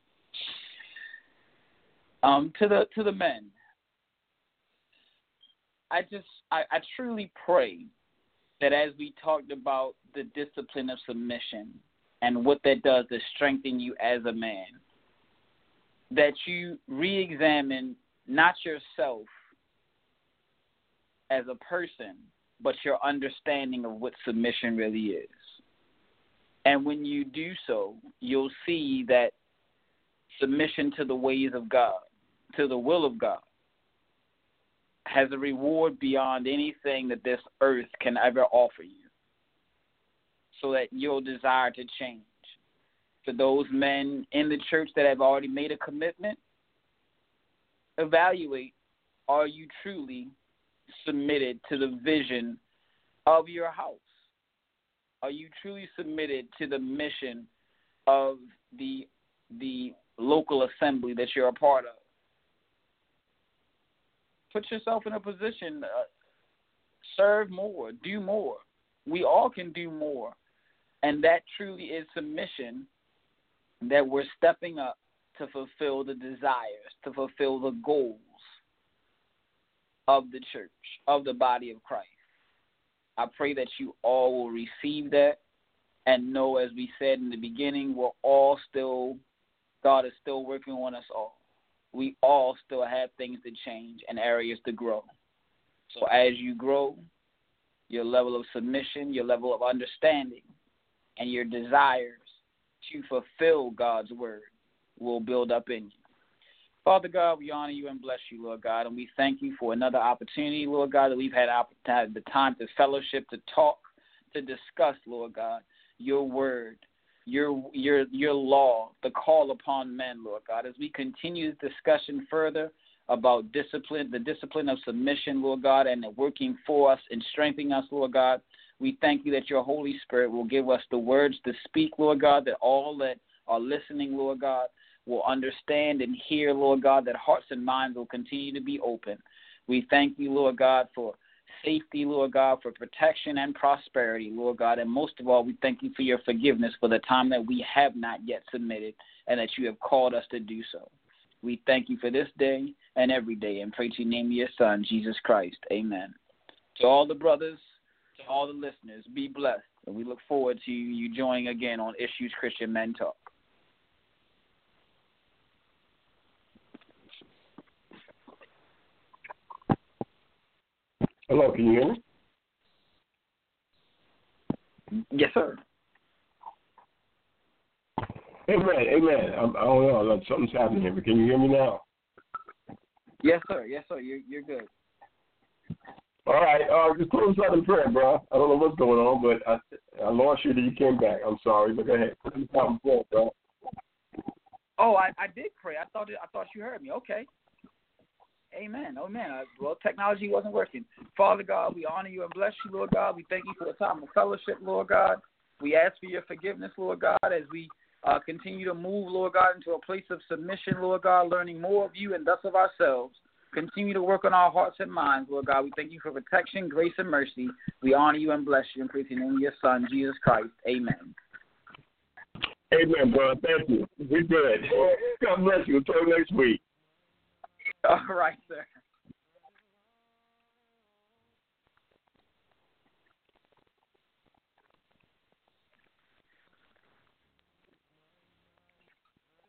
um, to the to the men, I just I, I truly pray that as we talked about the discipline of submission and what that does to strengthen you as a man, that you re-examine not yourself as a person, but your understanding of what submission really is. And when you do so, you'll see that submission to the ways of God, to the will of God, has a reward beyond anything that this earth can ever offer you, so that you'll desire to change. For those men in the church that have already made a commitment, evaluate, are you truly submitted to the vision of your house? Are you truly submitted to the mission of the the local assembly that you're a part of? Put yourself in a position, uh, serve more, do more. We all can do more. And that truly is submission, that we're stepping up to fulfill the desires, to fulfill the goals of the church, of the body of Christ. I pray that you all will receive that and know, as we said in the beginning, we're all still, God is still working on us all. We all still have things to change and areas to grow. So as you grow, your level of submission, your level of understanding, and your desires to fulfill God's word will build up in you. Father God, we honor you and bless you, Lord God, and we thank you for another opportunity, Lord God, that we've had the time to fellowship, to talk, to discuss, Lord God, your word, your your your law, the call upon men, Lord God, as we continue this discussion further about discipline, the discipline of submission, Lord God, and working for us and strengthening us, Lord God. We thank you that your Holy Spirit will give us the words to speak, Lord God, that all that are listening, Lord God, will understand and hear, Lord God, that hearts and minds will continue to be open. We thank you, Lord God, for safety, Lord God, for protection and prosperity, Lord God, and most of all, we thank you for your forgiveness for the time that we have not yet submitted and that you have called us to do so. We thank you for this day and every day, and pray to name your Son, Jesus Christ. Amen. To all the brothers, to all the listeners, be blessed, and we look forward to you joining again on Issues Christian Men Talk. Hello, can you hear me? Yes, sir. Amen, amen. I'm, I don't know, something's happening here, but can you hear me now? Yes, sir. Yes, sir. You're you're good. All right, uh, just close out in prayer, bro. I don't know what's going on, but I I lost you till you came back. I'm sorry, but go ahead. Put this out in prayer, bro. Oh, I, I did pray. I thought it, I thought you heard me. Okay. Amen. Oh, man. Well, technology wasn't working. Father God, we honor you and bless you, Lord God. We thank you for the time of fellowship, Lord God. We ask for your forgiveness, Lord God, as we uh, continue to move, Lord God, into a place of submission, Lord God, learning more of you and thus of ourselves. Continue to work on our hearts and minds, Lord God. We thank you for protection, grace, and mercy. We honor you and bless you in praise in the name of your Son, Jesus Christ. Amen. Amen, bro. Thank you. We're good. God bless you. Until next week. All right, sir.